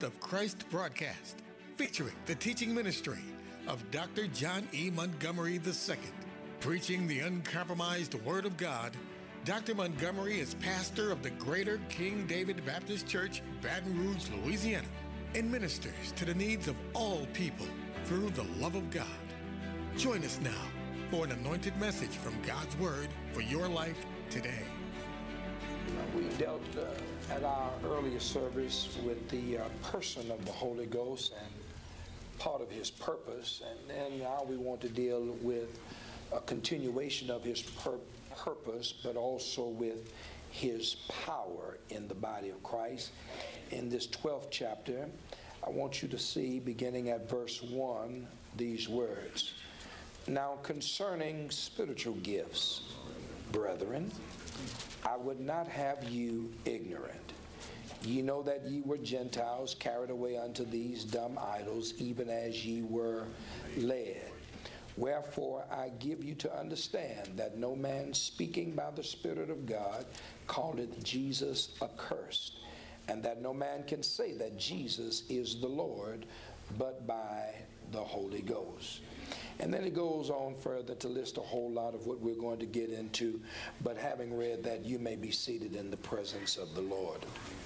of Christ broadcast, featuring the teaching ministry of Dr. John E. Montgomery II. Preaching the uncompromised Word of God, Dr. Montgomery is pastor of the Greater King David Baptist Church, Baton Rouge, Louisiana, and ministers to the needs of all people through the love of God. Join us now for an anointed message from God's Word for your life today. We dealt at our earlier service with the person of the Holy Ghost and part of his purpose, and then now we want to deal with a continuation of his purpose, but also with his power in the body of Christ. In this 12th chapter, I want you to see, beginning at verse 1, these words. Now concerning spiritual gifts, brethren, I would not have you ignorant. Ye know that ye were Gentiles carried away unto these dumb idols, even as ye were led. Wherefore I give you to understand that no man speaking by the Spirit of God calleth Jesus accursed, and that no man can say that Jesus is the Lord but by the Holy Ghost. And then it goes on further to list a whole lot of what we're going to get into, but having read that, you may be seated in the presence of the Lord.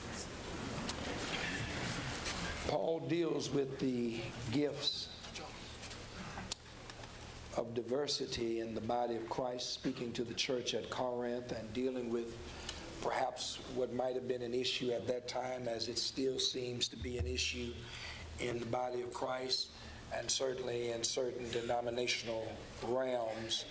Paul deals with the gifts of diversity in the body of Christ, speaking to the church at Corinth and dealing with perhaps what might have been an issue at that time, as it still seems to be an issue in the body of Christ, and certainly in certain denominational realms,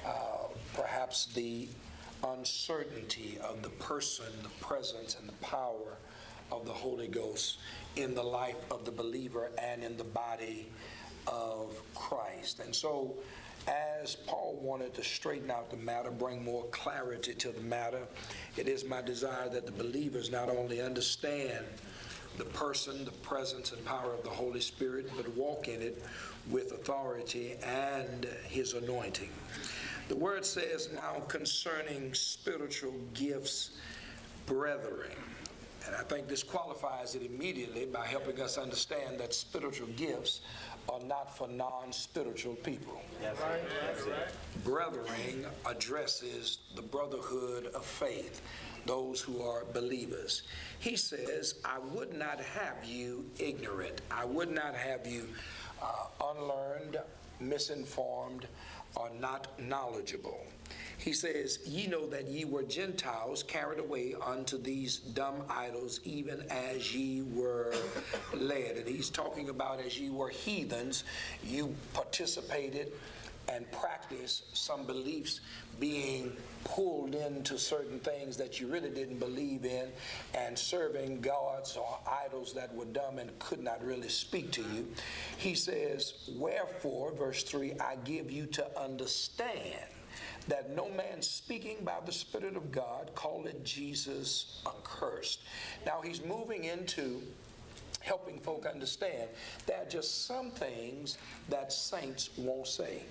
perhaps the uncertainty of the person, the presence, and the power of the Holy Ghost in the life of the believer and in the body of Christ. And so, as Paul wanted to straighten out the matter, bring more clarity to the matter, it is my desire that the believers not only understand the person, the presence, and power of the Holy Spirit, but walk in it with authority and his anointing. The word says, now concerning spiritual gifts, brethren. And I think this qualifies it immediately by helping us understand that spiritual gifts are not for non-spiritual people. That's right. Brethren addresses the brotherhood of faith, those who are believers. He says, I would not have you ignorant. I would not have you unlearned, misinformed, or not knowledgeable. He says, ye know that ye were Gentiles carried away unto these dumb idols, even as ye were led. And he's talking about as ye were heathens, you participated and practiced some beliefs, being pulled into certain things that you really didn't believe in, and serving gods or idols that were dumb and could not really speak to you. He says, wherefore, verse 3, I give you to understand that no man speaking by the Spirit of God calleth Jesus accursed. Now he's moving into helping folk understand there are just some things that saints won't say.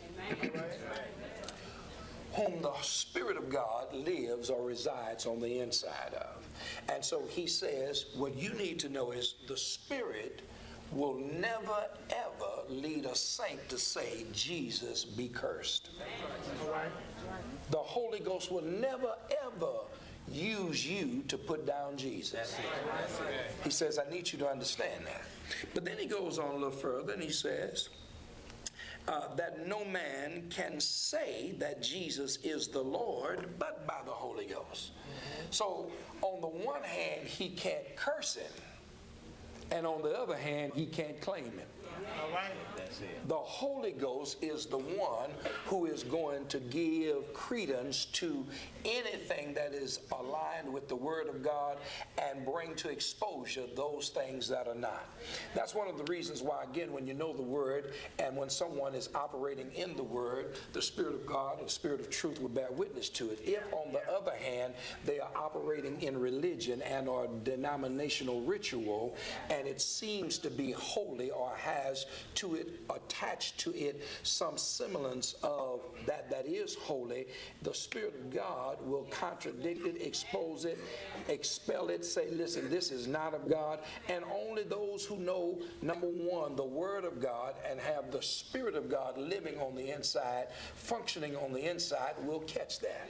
Whom the Spirit of God lives or resides on the inside of. And so he says, what you need to know is the Spirit will never ever lead a saint to say, Jesus be cursed. The Holy Ghost will never ever use you to put down Jesus. That's it. He says, I need you to understand that. But then he goes on a little further and he says, that no man can say that Jesus is the Lord but by the Holy Ghost. So on the one hand, he can't curse him, and on the other hand, he can't claim him. All right. That's it. The Holy Ghost is the one who is going to give credence to anything that is aligned with the Word of God and bring to exposure those things that are not. That's one of the reasons why, again, when you know the Word and when someone is operating in the Word, the Spirit of God or the Spirit of truth will bear witness to it. If, on the other hand, they are operating in religion and or denominational ritual and and it seems to be holy or has to it attached to it some semblance of that is holy, the Spirit of God will contradict it, expose it, expel it, say, listen, this is not of God. And only those who know, number one, the Word of God and have the Spirit of God living on the inside, functioning on the inside, will catch that.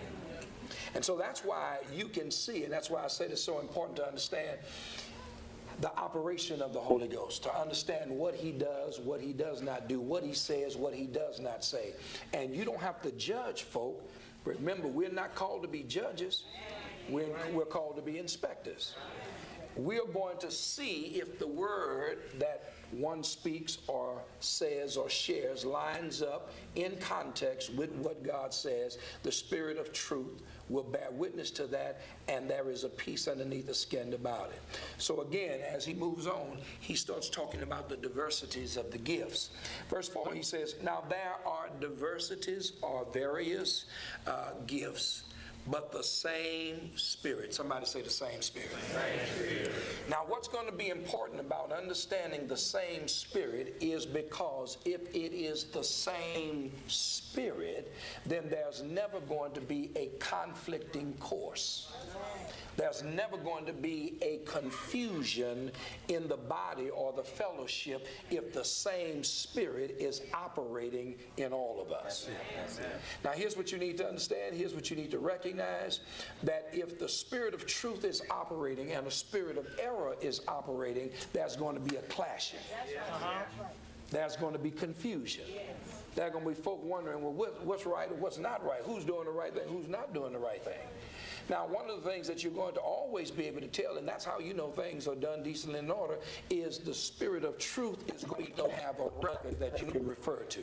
And so that's why you can see, and that's why I say it's so important to understand the operation of the Holy Ghost, to understand what he does not do, what he says, what he does not say. And you don't have to judge folk. Remember, we're not called to be judges. We're called to be inspectors. We're going to see if the word that one speaks or says or shares lines up in context with what God says. The Spirit of truth will bear witness to that, and there is a peace underneath the skin about it. So again, as he moves on, he starts talking about the diversities of the gifts. Verse 4, he says, now there are diversities or various gifts, but the same Spirit. Somebody say the same Spirit. Same Spirit. Now, what's going to be important about understanding the same Spirit is because if it is the same Spirit, then there's never going to be a conflicting course. There's never going to be a confusion in the body or the fellowship if the same Spirit is operating in all of us. That's it. Now, here's what you need to understand. Here's what you need to recognize, that if the Spirit of truth is operating and the spirit of error is operating, there's going to be a clashing. There's going to be confusion. There are going to be folk wondering, well, what's right or what's not right? Who's doing the right thing? Who's not doing the right thing? Now, one of the things that you're going to always be able to tell, and that's how you know things are done decently in order, is the Spirit of truth is going to have a record that you can refer to.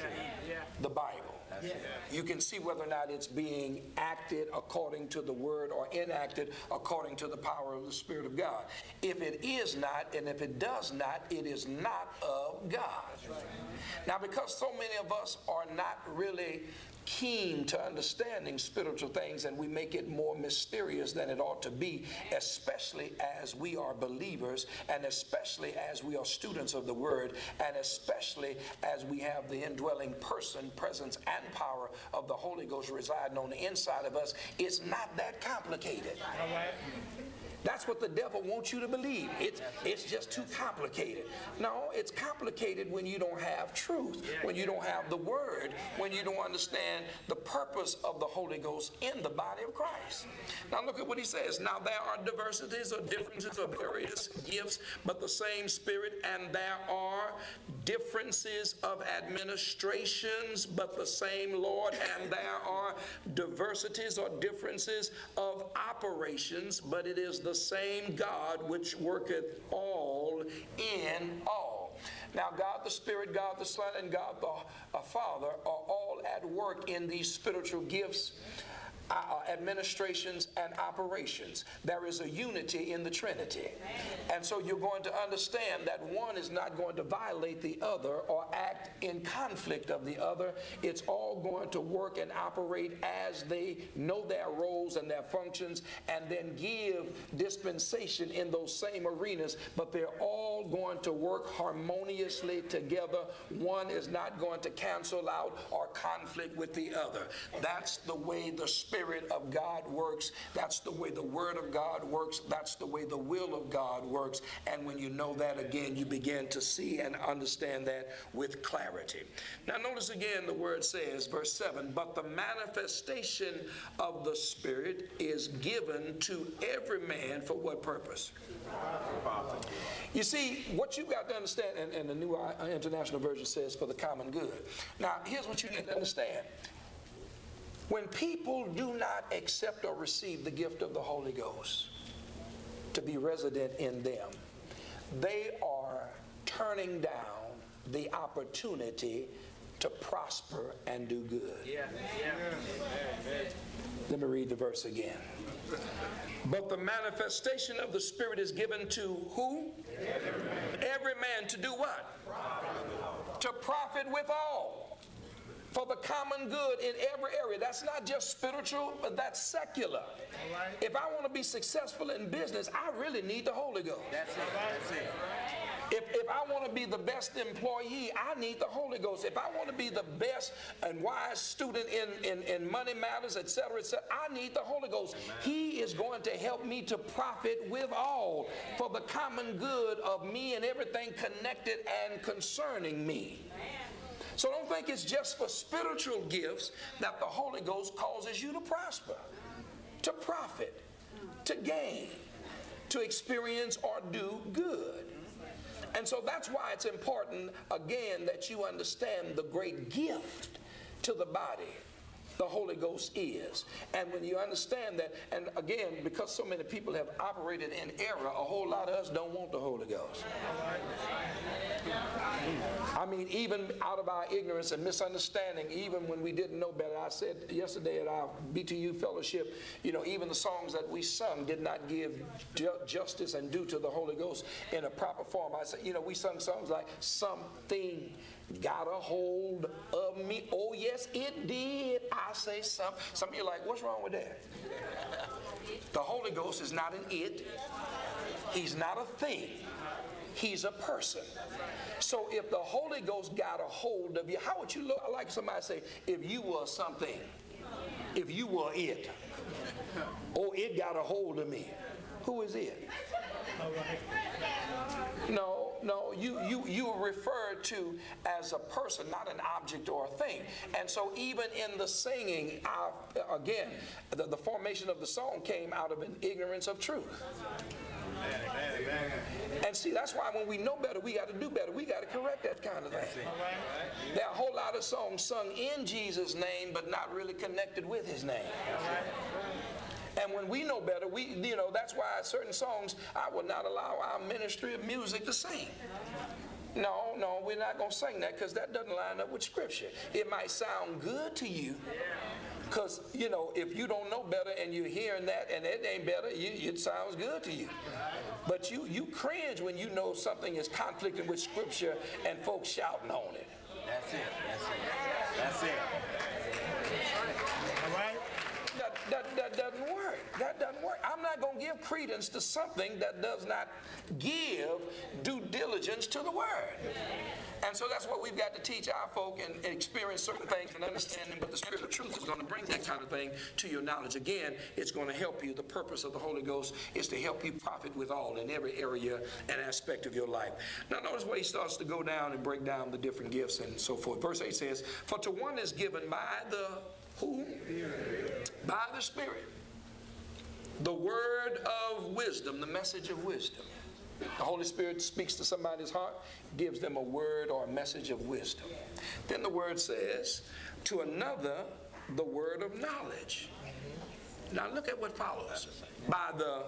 The Bible. You can see whether or not it's being acted according to the Word or enacted according to the power of the Spirit of God. If it is not, and if it does not, it is not of God. Now, because so many of us are not really keen to understanding spiritual things, and we make it more mysterious than it ought to be, especially as we are believers, and especially as we are students of the Word, and especially as we have the indwelling person, presence, and power of the Holy Ghost residing on the inside of us. It's not that complicated. All right. That's what the devil wants you to believe. It's just too complicated. No, it's complicated when you don't have truth, when you don't have the Word, when you don't understand the purpose of the Holy Ghost in the body of Christ. Now look at what he says. Now there are diversities or differences of various gifts, but the same Spirit, and there are differences of administrations, but the same Lord, and there are diversities or differences of operations, but it is the same God which worketh all in all. Now, God the Spirit, God the Son, and God the Father are all at work in these spiritual gifts, administrations, and operations. There is a unity in the Trinity. And so you're going to understand that one is not going to violate the other or act in conflict of the other. It's all going to work and operate as they know their roles and their functions, and then give dispensation in those same arenas, but they're all going to work harmoniously together. One is not going to cancel out or conflict with the other. That's the way the Spirit of God works. That's the way the Word of God works. That's the way the will of God works. And when you know that, again, you begin to see and understand that with clarity. Now notice again the word says, verse 7, but the manifestation of the Spirit is given to every man for what purpose? You see, what you've got to understand, and the New International Version says for the common good. Now, here's what you need to understand. When people do not accept or receive the gift of the Holy Ghost to be resident in them, they are turning down the opportunity to prosper and do good. Let me read the verse again. But the manifestation of the Spirit is given to who? Every man to do what? To profit withal. for the common good in every area. That's not just spiritual, but that's secular. If I want to be successful in business, I really need the Holy Ghost. That's it. That's it. If I want to be the best employee, I need the Holy Ghost. If I want to be the best and wise student in money matters, etc., I need the Holy Ghost. He is going to help me to profit with all for the common good of me and everything connected and concerning me. So don't think it's just for spiritual gifts that the Holy Ghost causes you to prosper, to profit, to gain, to experience or do good. And so that's why it's important, again, that you understand the great gift to the body the Holy Ghost is. And when you understand that, and again, because so many people have operated in error, a whole lot of us don't want the Holy Ghost. I mean, even out of our ignorance and misunderstanding, even when we didn't know better. I said yesterday at our BTU fellowship, you know, even the songs that we sung did not give justice and due to the Holy Ghost in a proper form. I said, you know, we sung songs like something got a hold of me. Oh, yes, it did. I say something. Some of you are like, what's wrong with that? The Holy Ghost is not an it. He's not a thing. He's a person. So if the Holy Ghost got a hold of you, how would you look? I like somebody say, if you were something, if you were it. Oh, it got a hold of me. Who is it? No, you are referred to as a person, not an object or a thing. And so even in the singing, again, the formation of the song came out of an ignorance of truth. And see, that's why when we know better, we got to do better. We got to correct that kind of thing. There are a whole lot of songs sung in Jesus' name, but not really connected with his name. And when we know better, that's why certain songs, I will not allow our ministry of music to sing. No, we're not going to sing that because that doesn't line up with Scripture. It might sound good to you because, if you don't know better and you're hearing that and it ain't better, it sounds good to you. But you cringe when you know something is conflicting with Scripture and folks shouting on it. That's it. That's it. All right? That doesn't work. That doesn't work. I'm not going to give credence to something that does not give due diligence to the Word. And so that's what we've got to teach our folk and experience certain things and understand them. But the Spirit of truth is going to bring that kind of thing to your knowledge. Again, it's going to help you. The purpose of the Holy Ghost is to help you profit with all in every area and aspect of your life. Now notice where he starts to go down and break down the different gifts and so forth. Verse 8 says, for to one is given by the who? By the Spirit. The word of wisdom, the message of wisdom. The Holy Spirit speaks to somebody's heart, gives them a word or a message of wisdom. Then the word says, to another, the word of knowledge. Now look at what follows. By the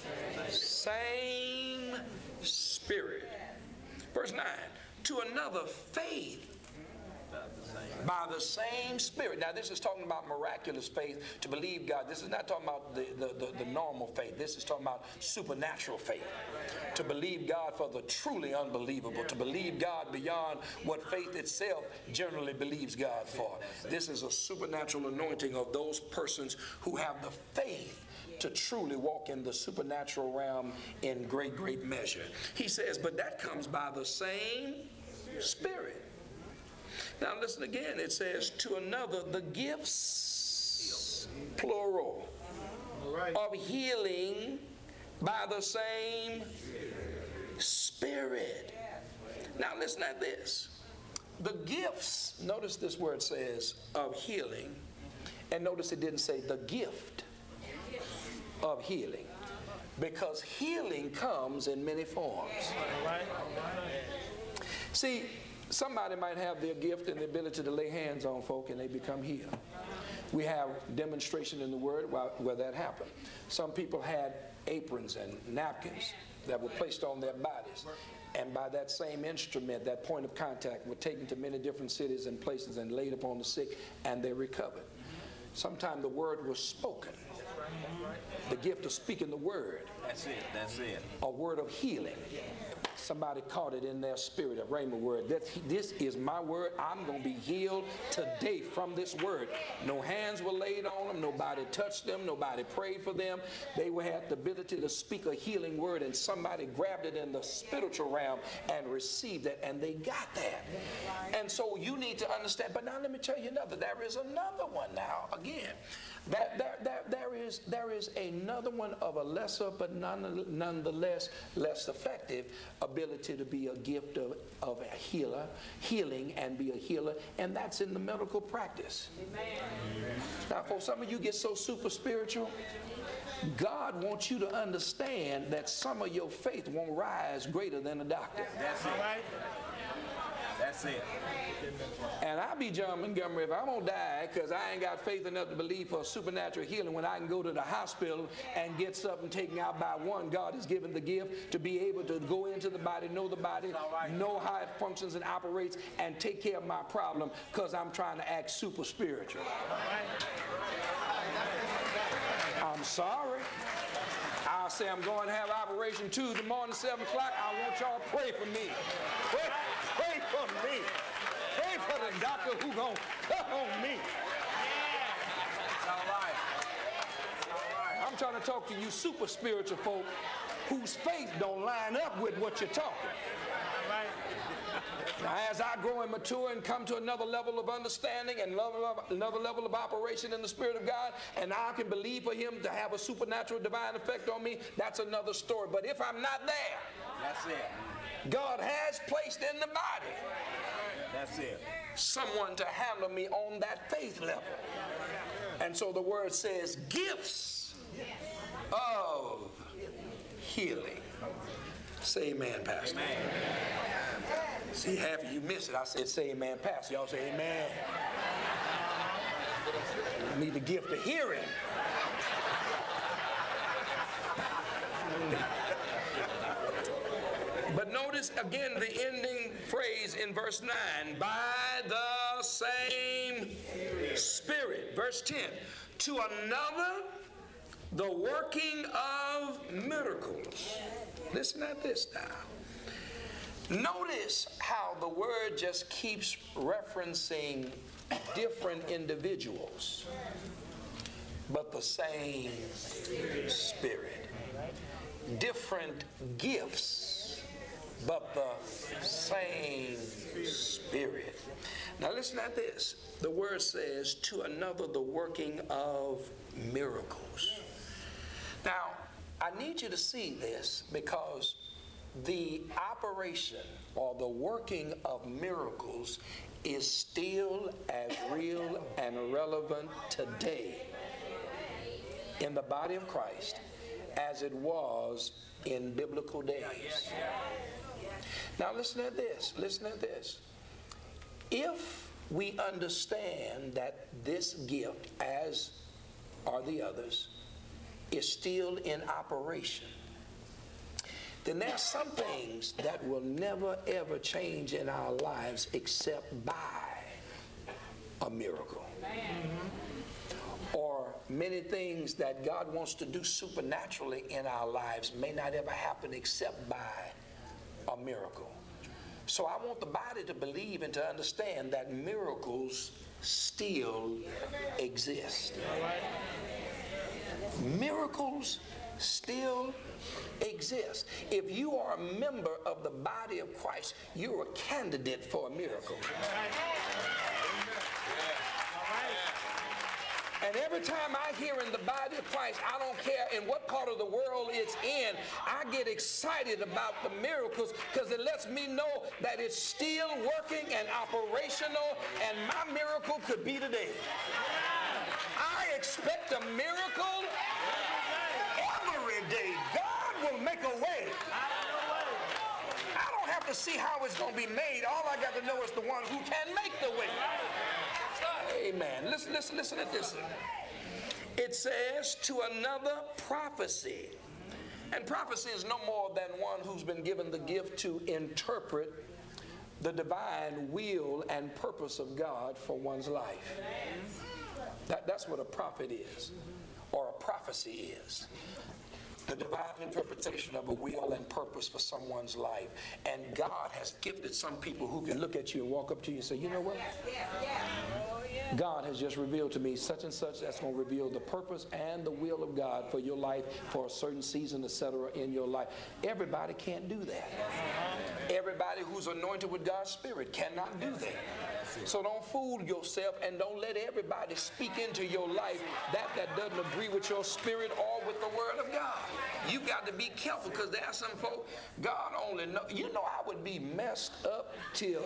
same Spirit. Verse 9, to another, faith. By the same Spirit. Now this is talking about miraculous faith, to believe God. This is not talking about the normal faith. This is talking about supernatural faith. To believe God for the truly unbelievable. To believe God beyond what faith itself generally believes God for. This is a supernatural anointing of those persons who have the faith to truly walk in the supernatural realm in great, great measure. He says, but that comes by the same Spirit. Now listen again, it says to another the gifts, plural, of healing by the same Spirit. Now listen at this. The gifts, notice this word says of healing, and notice it didn't say the gift of healing, because healing comes in many forms. See, somebody might have their gift and the ability to lay hands on folk and they become healed. We have demonstration in the Word where that happened. Some people had aprons and napkins that were placed on their bodies. And by that same instrument, that point of contact, were taken to many different cities and places and laid upon the sick, and they recovered. Sometimes the word was spoken. The gift of speaking the word. That's it. A word of healing. Somebody caught it in their spirit, a rhema word. This is my word. I'm going to be healed today from this word. No hands were laid on them. Nobody touched them. Nobody prayed for them. They had the ability to speak a healing word, and somebody grabbed it in the spiritual realm and received it, and they got that. And so you need to understand. But now let me tell you another. There is another one now. Again, there is another one of a lesser but nonetheless less effective ability to be a gift of a healing and be a healer, and that's in the medical practice. Amen. Now, for some of you get so super spiritual, God wants you to understand that some of your faith won't rise greater than a doctor. That's it. That's it. And I be John Montgomery if I'm going to die because I ain't got faith enough to believe for a supernatural healing when I can go to the hospital and get something taken out by one. God has given the gift to be able to go into the body, know how it functions and operates, and take care of my problem because I'm trying to act super spiritual. I'm sorry. I'll say I'm going to have operation Tuesday morning, 7 o'clock. I want y'all to pray for me. Pray for me. Pray for the doctor who's going to cut on me. It's all right. I'm trying to talk to you super spiritual folk whose faith don't line up with what you're talking. Now, as I grow and mature and come to another level of understanding and another level of operation in the Spirit of God, and I can believe for Him to have a supernatural divine effect on me, that's another story. But if I'm not there, That's it. God has placed in the body That's it. someone to handle me on that faith level. And so the word says gifts of healing. Say amen, Pastor. Amen. See, half of you missed it. I said, say amen, Pastor. Y'all say amen. I need the gift of hearing. But notice again the ending phrase in verse 9. By the same Spirit. Verse 10. To another, the working of miracles. Listen at this now. Notice how the word just keeps referencing different individuals, but the same Spirit. Different gifts, but the same Spirit. Now listen at this. The word says, to another the working of miracles. Now, I need you to see this because the operation or the working of miracles is still as real and relevant today in the body of Christ as it was in biblical days. Now listen at this. Listen at this. If we understand that this gift, as are the others, is still in operation, then there are some things that will never ever change in our lives except by a miracle. Or many things that God wants to do supernaturally in our lives may not ever happen except by a miracle. So I want the body to believe and to understand that miracles still exist. Miracles still exist. If you are a member of the body of Christ, you're a candidate for a miracle. And every time I hear in the body of Christ, I don't care in what part of the world it's in, I get excited about the miracles because it lets me know that it's still working and operational, and my miracle could be today. I expect a miracle every day. God will make a way. I don't have to see how it's going to be made. All I got to know is the one who can make the way. Amen. Listen at this. It says, to another prophecy. And prophecy is no more than one who's been given the gift to interpret the divine will and purpose of God for one's life. That's what a prophet is, or a prophecy is. the divine interpretation of a will and purpose for someone's life. And God has gifted some people who can look at you and walk up to you and say, you know what? God has just revealed to me such and such that's going to reveal the purpose and the will of God for your life for a certain season, etc. in your life. Everybody can't do that. Everybody who's anointed with God's Spirit cannot do that. So don't fool yourself and don't let everybody speak into your life that doesn't agree with your spirit or with the Word of God. You got to be careful, because there are some folk, God only knows. You know, I would be messed up till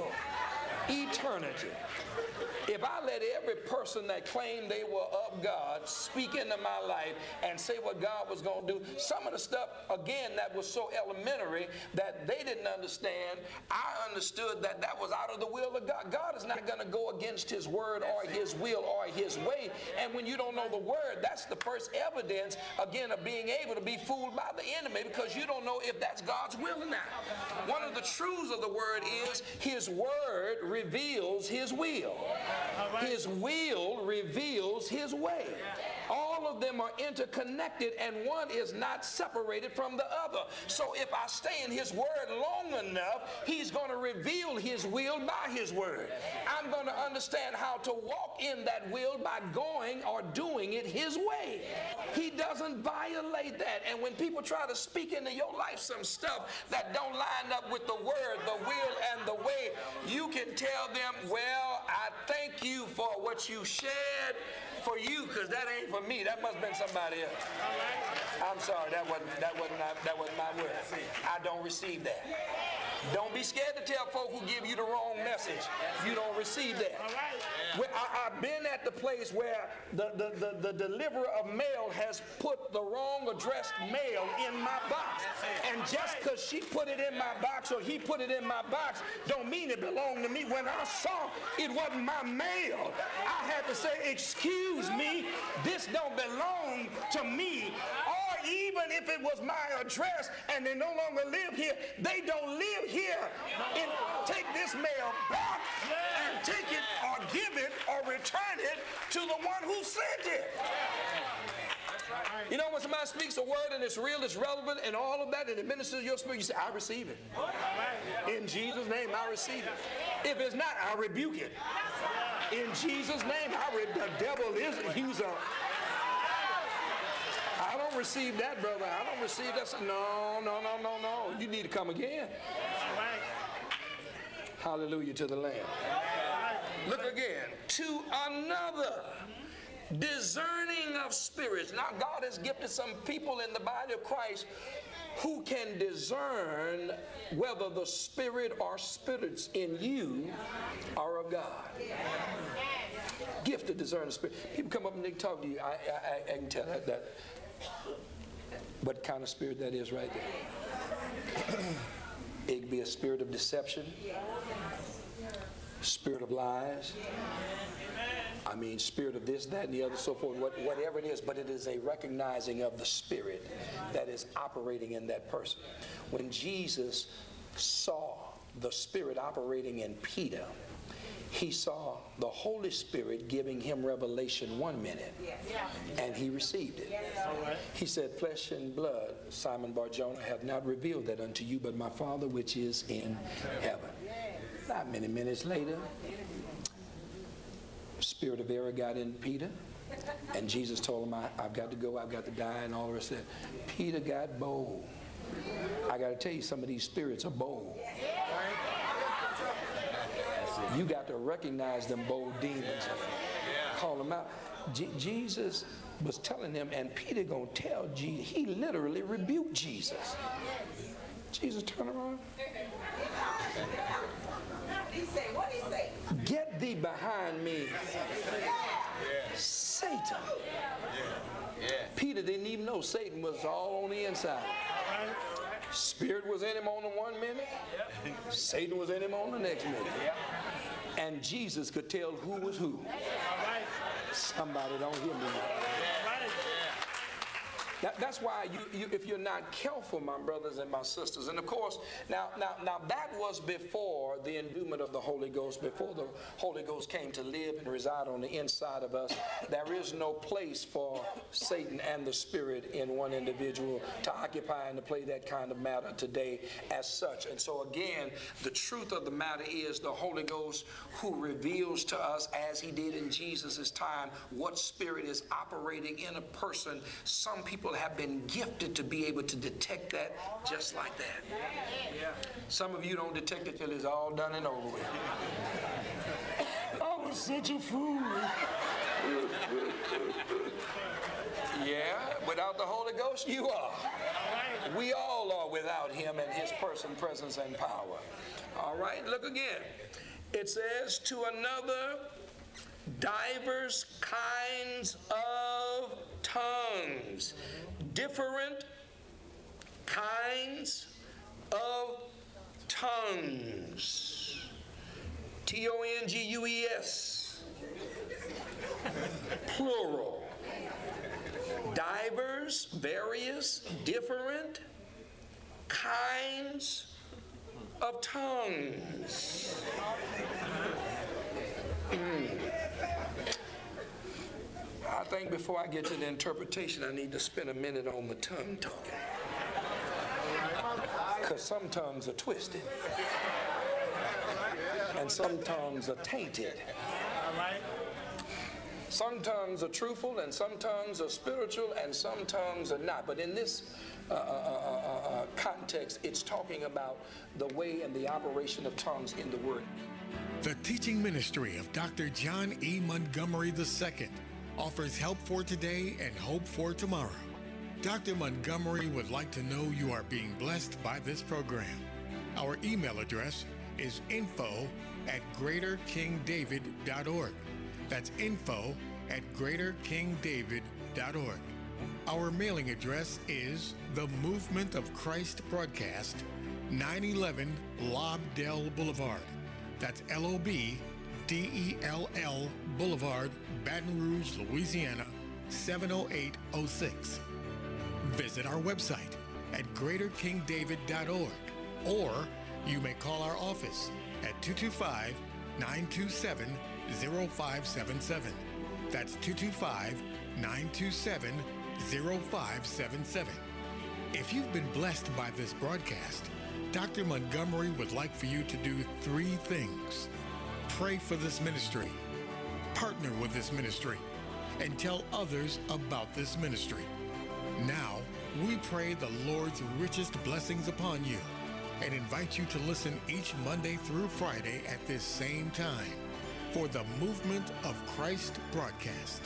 eternity if I let every person that claimed they were of God speak into my life and say what God was going to do. Some of the stuff, again, that was so elementary that they didn't understand, I understood that that was out of the will of God. God is not going to go against His word or His will or His way. And when you don't know the word, that's the first evidence, again, of being able to be fooled by the enemy, because you don't know if that's God's will or not. One of the truths of the word is His word reveals His will. His will reveals His way. All of them are interconnected, and one is not separated from the other. So if I stay in His word long enough, He's going to reveal His will by His word. I'm going to understand how to walk in that will by going or doing it His way. He doesn't violate that. And when people try to speak into your life some stuff that don't line up with the word, the will, and the way, you can tell them, well, I thank you for what you shared for you, because that ain't for me. That must have been somebody else. I'm sorry, that wasn't my word. I don't receive that. Don't be scared to tell folk who give you the wrong message. You don't receive that. I've been at the place where the deliverer of mail has put the wrong addressed mail in my box. And just because she put it in my box or he put it in my box don't mean it belonged to me. When I saw it wasn't my mail, I had to say, excuse me, this don't belong to me. Or even if it was my address and they no longer live here, they don't live here. And take this mail back and take it or give it or return it to the one who sent it. You know, when somebody speaks a word and it's real, it's relevant, and all of that, and it ministers to your spirit, you say, I receive it. In Jesus' name, I receive it. If it's not, I rebuke it. In Jesus' name, the devil is an accuser. I don't receive that, brother. I don't receive that. No. You need to come again. Hallelujah to the Lamb. Look again. To another, discerning of spirits. Now, God has gifted some people in the body of Christ who can discern whether the spirit or spirits in you are of God. Gift to discern the spirit. People come up and they talk to you. I can tell that what kind of spirit that is right there. It could be a spirit of deception, spirit of lies. I mean, spirit of this, that, and the other, so forth, whatever it is, but it is a recognizing of the spirit that is operating in that person. When Jesus saw the spirit operating in Peter, he saw the Holy Spirit giving him revelation 1 minute, and he received it. He said, flesh and blood, Simon Bar-Jonah, have not revealed that unto you, but my Father which is in heaven. Not many minutes later, spirit of error got in Peter, and Jesus told him, I've got to go, I've got to die, and all the rest of that. Peter got bold. I got to tell you, some of these spirits are bold. You got to recognize them bold demons. Call them out. Jesus was telling them, and Peter gonna tell Jesus, he literally rebuked Jesus. Jesus turned around. What did he say? Get thee behind me, Satan. Peter didn't even know Satan was all on the inside. Spirit was in him on the 1 minute. Satan was in him on the next minute. And Jesus could tell who was who. Somebody don't hear me now. That's why if you're not careful, my brothers and my sisters, and of course, now that was before the endowment of the Holy Ghost, before the Holy Ghost came to live and reside on the inside of us. There is no place for Satan and the Spirit in one individual to occupy and to play that kind of matter today as such. And so again, the truth of the matter is the Holy Ghost who reveals to us, as he did in Jesus' time, what spirit is operating in a person. Some people have been gifted to be able to detect that just like that. Some of you don't detect it till it's all done and over with. I was such a fool. Yeah, without the Holy Ghost, you are. We all are without him and his person, presence, and power. All right, look again. It says, to another, divers kinds of tongues. Different kinds of tongues. Tongues. Plural. Divers, various, different kinds of tongues. I think before I get to the interpretation, I need to spend a minute on the tongue talking. Because some tongues are twisted. And some tongues are tainted. Some tongues are truthful, and some tongues are spiritual, and some tongues are not. But in this context, it's talking about the way and the operation of tongues in the Word. The teaching ministry of Dr. John E. Montgomery II offers help for today and hope for tomorrow. Dr. Montgomery would like to know you are being blessed by this program. Our email address is info@greaterkingdavid.org. That's info@greaterkingdavid.org. Our mailing address is The Movement of Christ Broadcast, 911 Lobdell Boulevard. That's LOBDELL Boulevard, Baton Rouge, Louisiana, 70806. Visit our website at greaterkingdavid.org, or you may call our office at 225-927-0577. That's 225-927-0577. If you've been blessed by this broadcast, Dr. Montgomery would like for you to do 3 things. Pray for this ministry, partner with this ministry, and tell others about this ministry. Now, we pray the Lord's richest blessings upon you and invite you to listen each Monday through Friday at this same time for the Movement of Christ broadcast.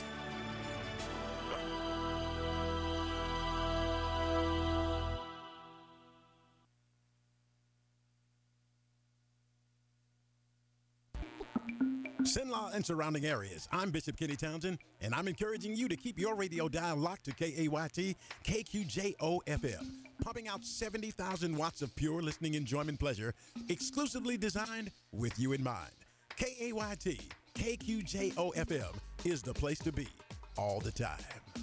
Cenla and surrounding areas. I'm Bishop Kenny Townsend, and I'm encouraging you to keep your radio dial locked to KAYT KQJO FM, pumping out 70,000 watts of pure listening enjoyment pleasure, exclusively designed with you in mind. KAYT KQJO FM is the place to be all the time.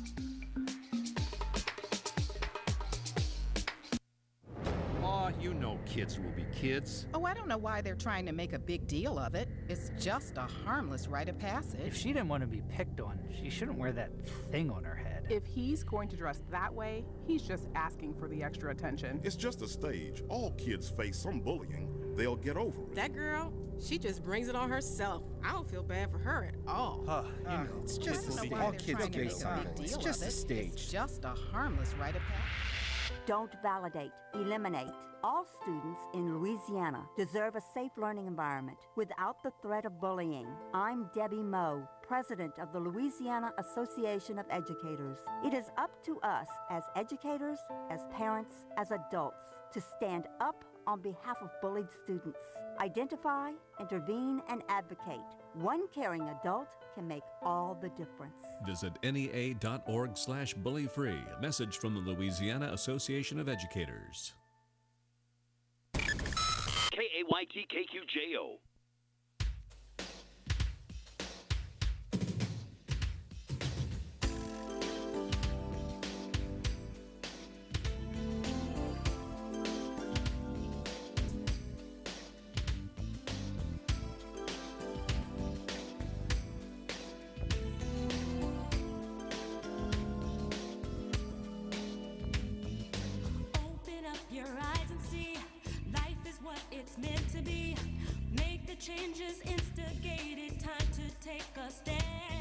You know kids will be kids. Oh, I don't know why they're trying to make a big deal of it. It's just a harmless rite of passage. If she didn't want to be picked on, she shouldn't wear that thing on her head. If he's going to dress that way, he's just asking for the extra attention. It's just a stage. All kids face some bullying. They'll get over it. That girl, she just brings it on herself. I don't feel bad for her at all. It's just all kids face something. It's just a stage. It's just a harmless rite of passage. Don't validate, eliminate. All students in Louisiana deserve a safe learning environment without the threat of bullying. I'm Debbie Moe, president of the Louisiana Association of Educators. It is up to us as educators, as parents, as adults to stand up on behalf of bullied students. Identify, intervene, and advocate. One caring adult can make all the difference. Visit NEA.org/bullyfree. A message from the Louisiana Association of Educators. KAYT KQJO. meant to be. Make the changes instigated. Time to take a stand.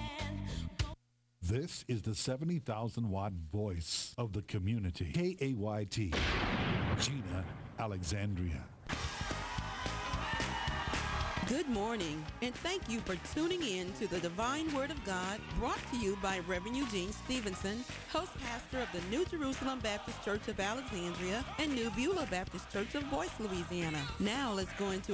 This is the 70,000-watt voice of the community. KAYT, Gina Alexandria. Good morning, and thank you for tuning in to the Divine Word of God, brought to you by Reverend Eugene Stevenson, host pastor of the New Jerusalem Baptist Church of Alexandria and New Beulah Baptist Church of Boyce, Louisiana. Now let's go into